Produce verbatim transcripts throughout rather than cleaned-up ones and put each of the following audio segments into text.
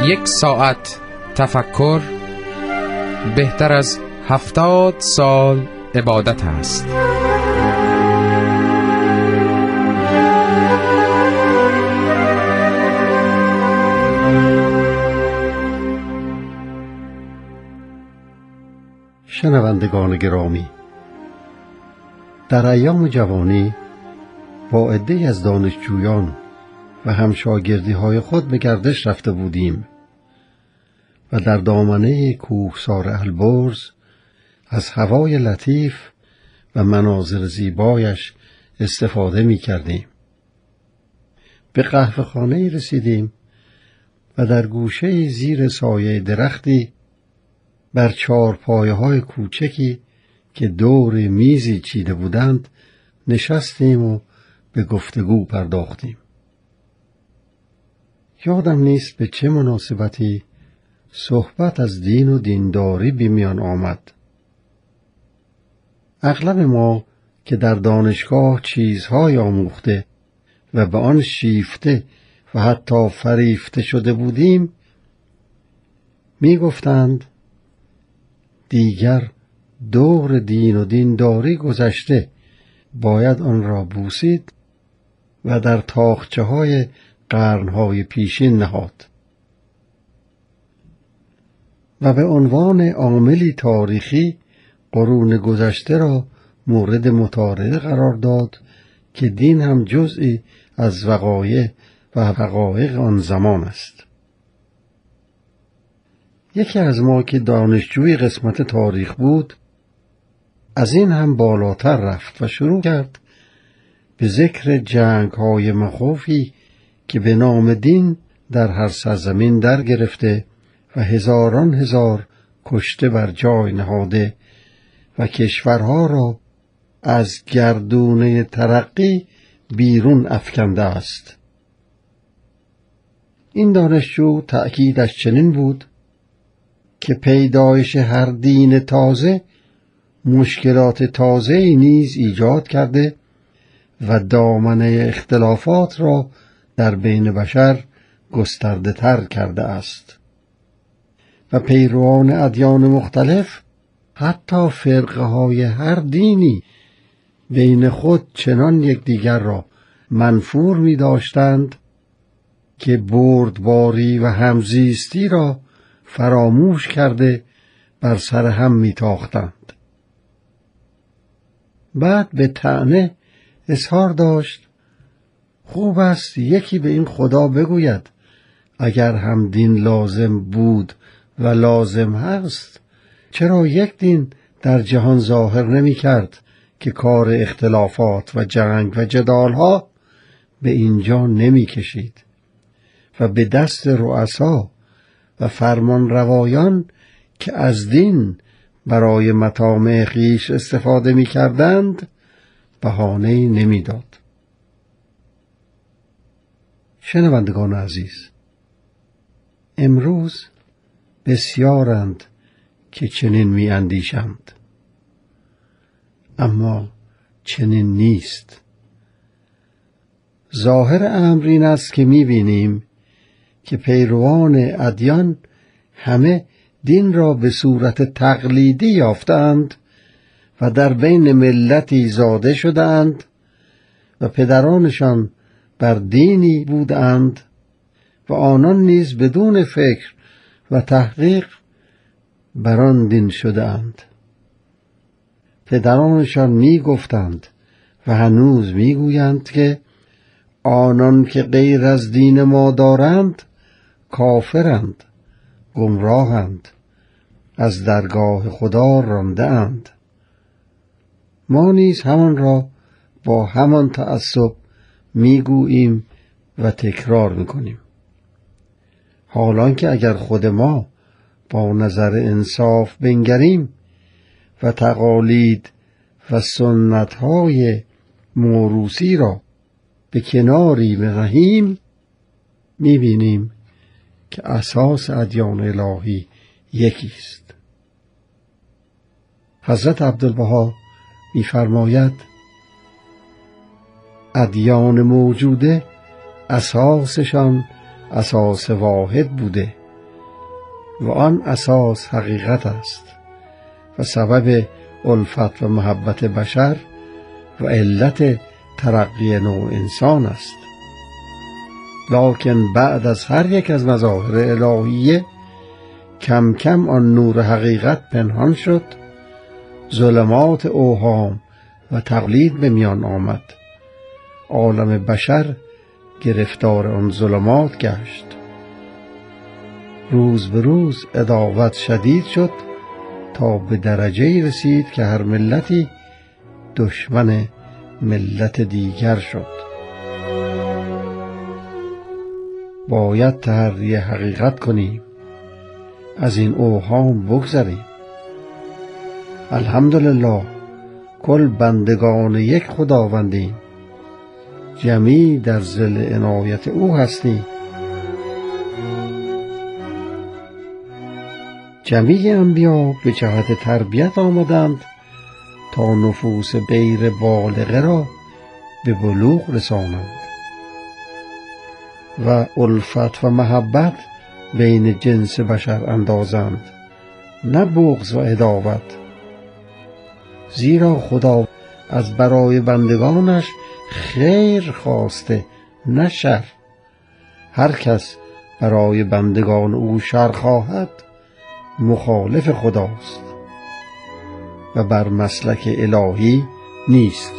یک ساعت تفکر بهتر از هفتاد سال عبادت است. شنوندگان گرامی، در ایام جوانی با عده‌ای از دانشجویان و همشاگردی های خود به گردش رفته بودیم و در دامنه کوهسار البرز از هوای لطیف و مناظر زیبایش استفاده می کردیم. به قهوه خانه‌ای رسیدیم و در گوشه زیر سایه درختی بر چهارپایه های کوچکی که دور میزی چیده بودند نشستیم و به گفتگو پرداختیم. یادم نیست به چه مناسبتی صحبت از دین و دینداری به میان آمد. اغلب ما که در دانشگاه چیزهای آموخته و به آن شیفته و حتی فریفته شده بودیم می گفتند دیگر دور دین و دینداری گذشته، باید آن را بوسید و در تاقچه های قرنهای پیشین نهاد و به عنوان عاملی تاریخی قرون گذشته را مورد مطالعه قرار داد که دین هم جزئی از وقایع و حقایق آن زمان است. یکی از ما که دانشجوی قسمت تاریخ بود از این هم بالاتر رفت و شروع کرد به ذکر جنگ‌های مخوفی که به نام دین در هر سرزمین در گرفته و هزاران هزار کشته بر جای نهاده و کشورها را از گردونه ترقی بیرون افکنده است. این دانشجو تأکیدش چنین بود که پیدایش هر دین تازه مشکلات تازه‌ای نیز ایجاد کرده و دامنه اختلافات را در بین بشر گسترده تر کرده است و پیروان ادیان مختلف، حتی فرقه های هر دینی، بین خود چنان یکدیگر را منفور می داشتند که بردباری و همزیستی را فراموش کرده بر سر هم می تاختند. بعد به طعنه اظهار داشت خوب است یکی به این خدا بگوید اگر هم دین لازم بود و لازم هست چرا یک دین در جهان ظاهر نمی کرد که کار اختلافات و جنگ و جدالها به اینجا نمی کشید و به دست رؤسا و فرمان روایان که از دین برای مطامع خویش استفاده می کردند بهانه‌ای نمی داد. شنوندگان عزیز، امروز بسیارند که چنین می اندیشند، اما چنین نیست. ظاهر امر این است که می بینیم که پیروان ادیان همه دین را به صورت تقلیدی یافتند و در بین ملتی زاده شدند و پدرانشان بر دینی بودند و آنان نیز بدون فکر و تحقیق بر آن دین شدند. پدرانشان می گفتند و هنوز می گویند که آنان که غیر از دین ما دارند کافرند، گمراهند، از درگاه خدا رانده اند. ما نیز همان را با همان تعصب میگوییم و تکرار میکنیم، حالان که اگر خود ما با نظر انصاف بنگریم و تقالید و سنتهای موروثی را به کناری بنهیم میبینیم که اساس ادیان الهی یکی است. حضرت عبدالبها می‌فرماید ادیان موجوده اساسشان اساس واحد بوده و آن اساس حقیقت است و سبب الفت و محبت بشر و علت ترقی نوع انسان است. لکن بعد از هر یک از مظاهر الهیه کم کم آن نور حقیقت پنهان شد، ظلمات اوهام و تقلید به میان آمد. عالم بشر گرفتار آن ظلمات گشت. روز به روز عداوت شدید شد تا به درجه‌ای رسید که هر ملتی دشمن ملت دیگر شد. باید تحری حقیقت کنیم، از این اوهام بگذریم. الحمدلله کل بندگان یک خداوندیم، جمیع در ظل عنایت او هستیم. جمیع انبیا به جهت تربیت آمدند تا نفوس غیر بالغه را به بلوغ رسانند و الفت و محبت بین جنس بشر اندازند، نه بغض و عداوت. زیرا خدا از برای بندگانش خیر خواسته، نه شر. هر کس برای بندگان او شر خواهد مخالف خداست و بر مسلک الهی نیست.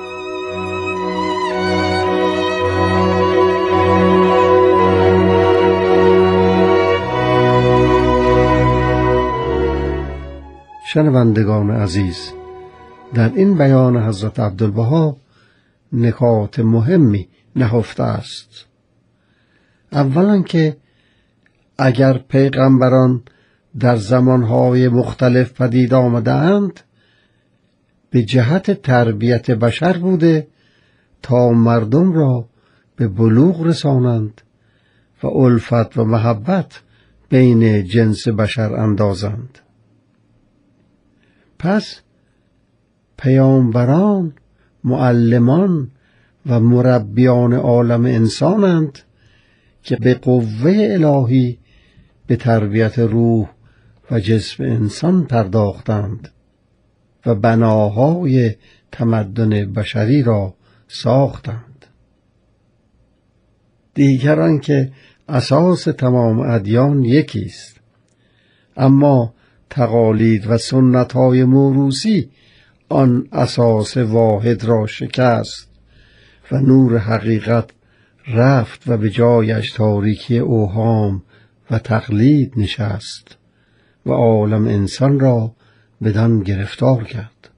شنوندگان عزیز، در این بیان حضرت عبدالبها نکات مهمی نهفته است. اولا که اگر پیغمبران در زمانهای مختلف پدید آمدند به جهت تربیت بشر بوده تا مردم را به بلوغ رسانند و الفت و محبت بین جنس بشر اندازند. پس پیامبران، معلمان و مربیان عالم انسانند که به قوه الهی به تربیت روح و جسم انسان پرداختند و بناهای تمدن بشری را ساختند. دیگران که اساس تمام ادیان یکی است، اما تقالید و سنت‌های موروثی آن اساس واحد را شکست و نور حقیقت رفت و به جایش تاریکی اوهام و تقلید نشست و عالم انسان را بدان گرفتار کرد.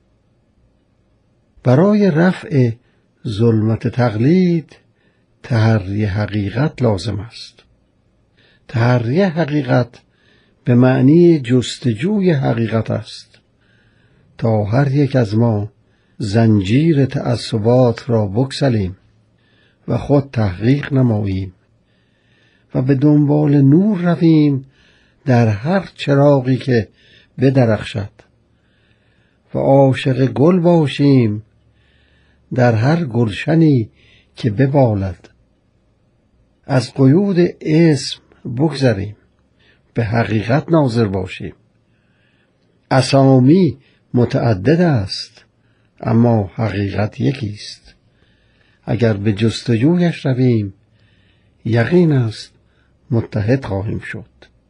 برای رفع ظلمت تقلید تحری حقیقت لازم است. تحری حقیقت به معنی جستجوی حقیقت است تا هر یک از ما زنجیر تعصبات را بگسلیم و خود تحقیق نماییم و به دنبال نور رویم در هر چراغی که بدرخشد و عاشق گل باشیم در هر گلشنی که ببالد. از قیود اسم بگذریم، به حقیقت ناظر باشیم. اسامی متعدد است اما حقیقت یکی است. اگر به جستجویش رویم یقین است متحد خواهیم شد.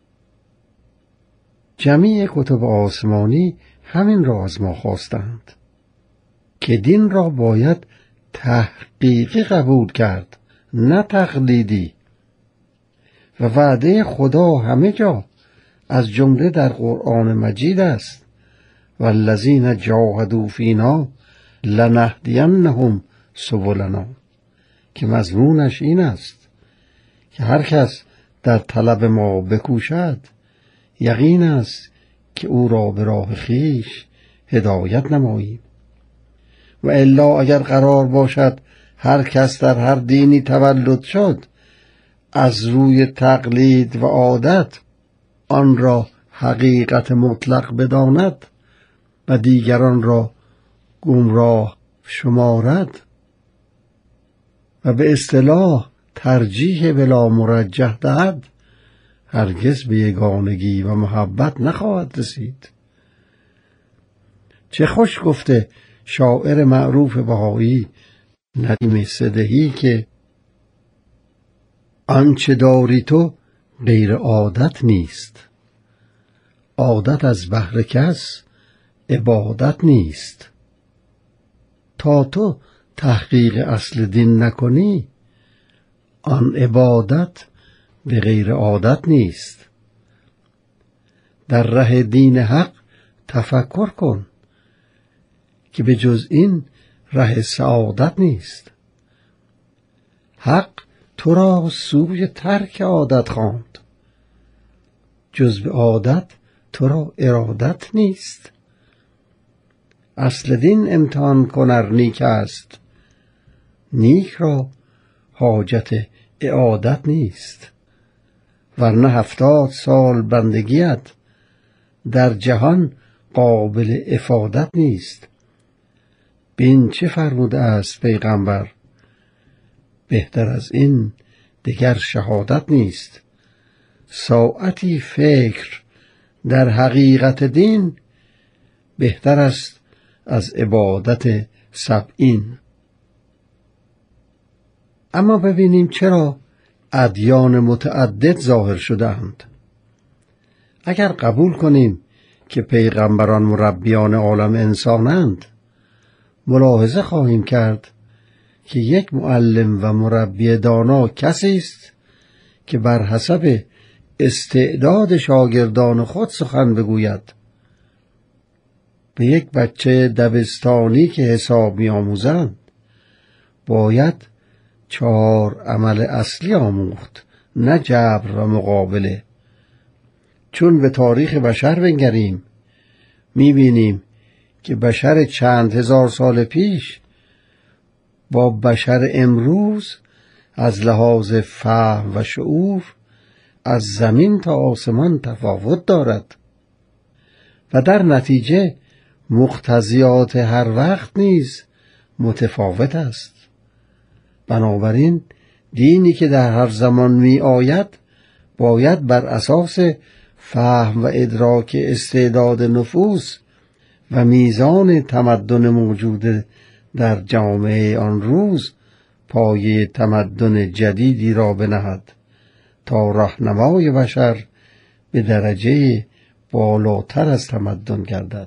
جمیع کتب آسمانی همین را از ما خواستند که دین را باید تحقیقی قبول کرد، نه تقلیدی. و وعده خدا همه جا از جمله در قرآن مجید است: والذین جاهدوا فینا لنهدینهم سبلنا، که مضمونش این است که هر کس در طلب ما بکوشد یقین است که او را به راه خویش هدایت نماییم. و الا اگر قرار باشد هر کس در هر دینی تولد شد از روی تقلید و عادت آن را حقیقت مطلق بداند و دیگران را گمراه شمارد و به اصطلاح ترجیح بلا مرجح دهد، هرگز به یگانگی و محبت نخواهد رسید. چه خوش گفته شاعر معروف بهایی ندیم صدهی که آنچه داری تو غیر عادت نیست، عادت از بهر کس عبادت نیست. تا تو تحقیق اصل دین نکنی، آن عبادت به غیر عادت نیست. در ره دین حق تفکر کن که به جز این ره سعادت نیست. حق تو را سوی ترک عادت خواند، جز به عادت تو را ارادت نیست. اصل دین امتحان کن ار نیک است، نیک را حاجت اعادت نیست. ورنه هفتاد سال بندگیت در جهان قابل افادت نیست. بین چه فرموده است پیغمبر، بهتر از این دگر شهادت نیست. ساعتی فکر در حقیقت دین، بهتر است از عبادت سبعین. اما ببینیم چرا ادیان متعدد ظاهر شدند. اگر قبول کنیم که پیغمبران مربیان عالم انسانند، ملاحظه خواهیم کرد که یک معلم و مربی دانا کسی است که بر حسب استعداد شاگردان خود سخن بگوید. به یک بچه دبستانی که حساب می‌آموزند باید چهار عمل اصلی آموخت، نه جبر و مقابله. چون به تاریخ بشر بنگریم می‌بینیم که بشر چند هزار سال پیش با بشر امروز از لحاظ فهم و شعور از زمین تا آسمان تفاوت دارد و در نتیجه مقتضیات هر وقت نیز متفاوت است. بنابراین دینی که در هر زمان می آید باید بر اساس فهم و ادراک استعداد نفوس و میزان تمدن موجود در جامعه آن روز پایه تمدن جدیدی را بنهد تا راهنمای بشر به درجه بالاتر از تمدن گردد.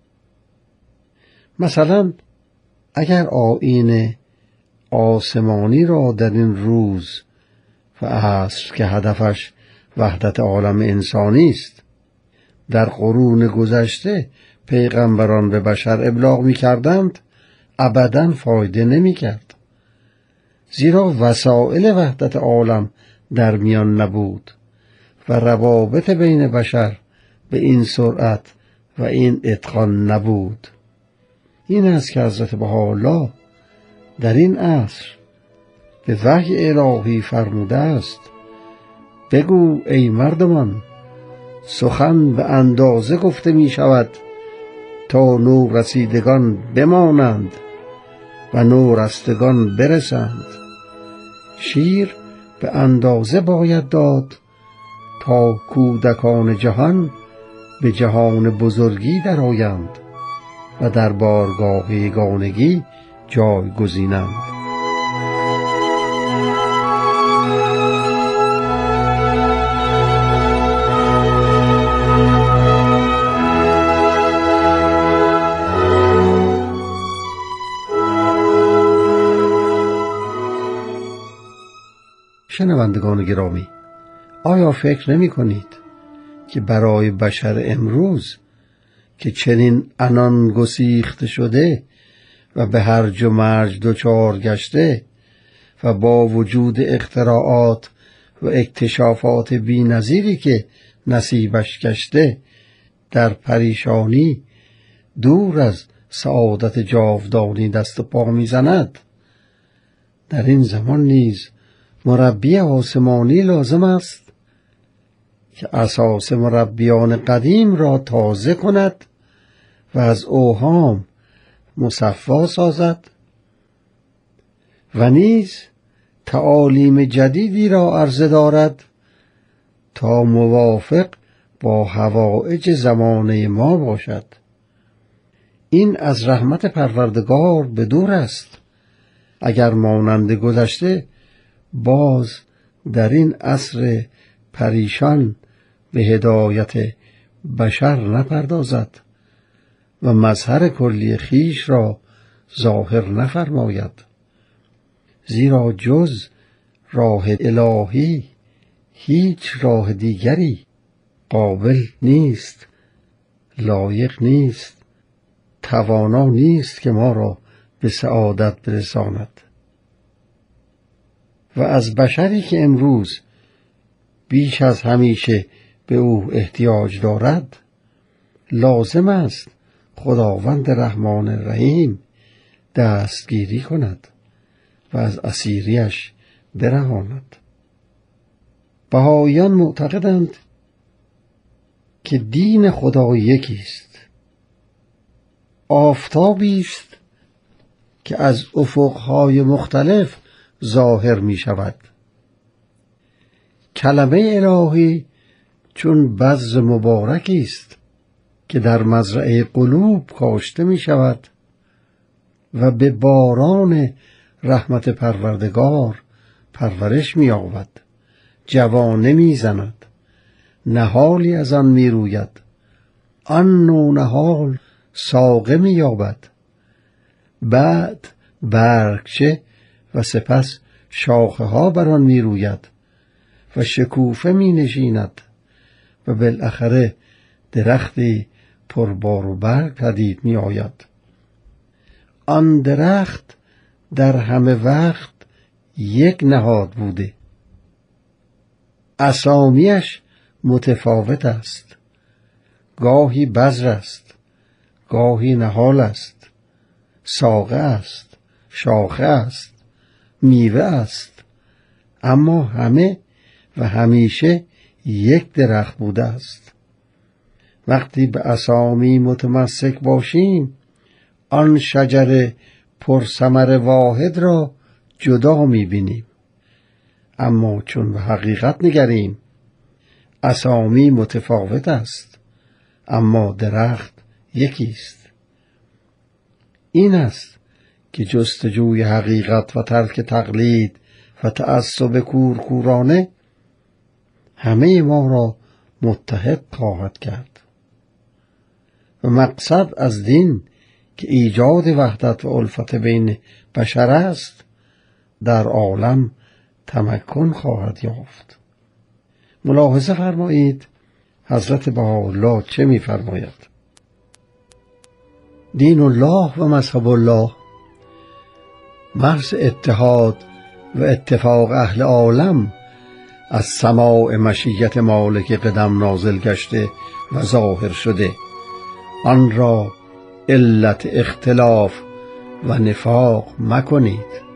مثلا اگر آیین آسمانی را در این روز و عصر که هدفش وحدت عالم انسانی است در قرون گذشته پیغمبران به بشر ابلاغ می کردند، ابداً فایده نمی کرد. زیرا وسائل وحدت عالم در میان نبود و روابط بین بشر به این سرعت و این اتقان نبود. این است که حضرت بهاءالله در این عصر به وحی الهی فرموده است: بگو ای مردمان، سخن به اندازه گفته می شود تا نو رسیدگان بمانند و نو رستگان برسند. شیر به اندازه باید داد تا کودکان جهان به جهان بزرگی درآیند و در بارگاه یگانگی جای گزینند. شنوندگان گرامی، آیا فکر نمی کنید که برای بشر امروز که چنین عنان گسیخته شده و به هرج و مرج دچار گشته و با وجود اختراعات و اکتشافات بی‌نظیری که نصیبش گشته در پریشانی دور از سعادت جاودانی دست و پا می‌زند، در این زمان نیز مربی آسمانی لازم است که اساس مربیان قدیم را تازه کند و از اوهام مصفا سازد و نیز تعالیم جدیدی را عرضه دارد تا موافق با حوائج زمانه ما باشد. این از رحمت پروردگار به دور است. اگر مانند گذشته باز در این عصر پریشان به هدایت بشر نپردازد و مظهر کلی خیش را ظاهر نفرماید، زیرا جز راه الهی هیچ راه دیگری قابل نیست، لایق نیست، توانا نیست که ما را به سعادت برساند. و از بشری که امروز بیش از همیشه به او احتیاج دارد، لازم است خداوند رحمان رحیم دستگیری کند و از اسیریش برهاند. بهائیان معتقدند که دین خدا یکی است، آفتابی است که از افقهای مختلف ظاهر می شود. کلمه الهی چون بذر مبارکی است که در مزرعه قلوب کاشته می شود و به باران رحمت پروردگار پرورش می یابد، جوانه می زند، نهالی از آن می روید، آن نوع نهال ساقه می یابد، بعد برگچه و سپس شاخه ها بر آن می روید و شکوفه می نشیند و بالاخره درختی پربار و برگ پدید می آید. آن درخت در همه وقت یک نهاد بوده. اسامیش متفاوت است، گاهی بذر است، گاهی نهال است، ساقه است، شاخه است، میوه است، اما همه و همیشه یک درخت بوده است. وقتی به اسامی متمسک باشیم، آن شجر پرثمر واحد را جدا می‌بینیم، اما چون به حقیقت نگریم، اسامی متفاوت است اما درخت یکی است. این است که جستجوی حقیقت و ترک تقلید و تعصب کورکورانه همه ما را متحد خواهد کرد. و مقصد از دین که ایجاد وحدت و الفت بین بشر است، در عالم تمکن خواهد یافت. ملاحظه فرمایید حضرت بهاءالله چه می فرماید؟ دین الله و مذهب الله محض اتحاد و اتفاق اهل عالم از سماع مشیت مالک قدم نازل گشته و ظاهر شده، آن را علت اختلاف و نفاق مکنید.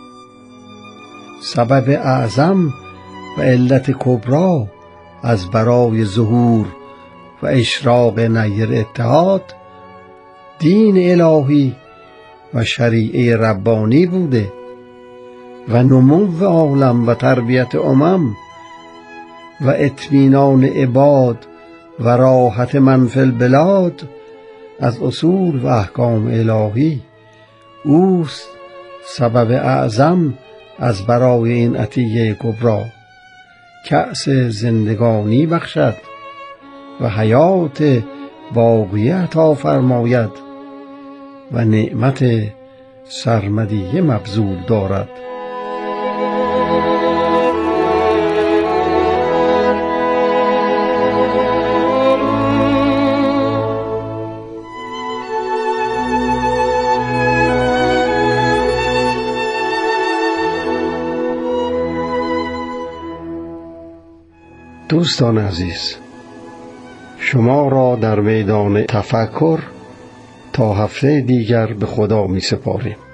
سبب اعظم و علت کبرا از برای ظهور و اشراق نیر اتحاد دین الهی و شریعه ربانی بوده و نمو عالم و تربیت امم و اطمینان عباد و راحت من فی البلاد از اصول و احکام الهی اوست سبب اعظم از برای این عطیه کبرا. کأس زندگانی بخشد و حیات باقیه عطا فرماید و نعمت سرمدیه مبذول دارد. دوستان عزیز، شما را در میدان تفکر تا هفته دیگر به خدا می سپاریم.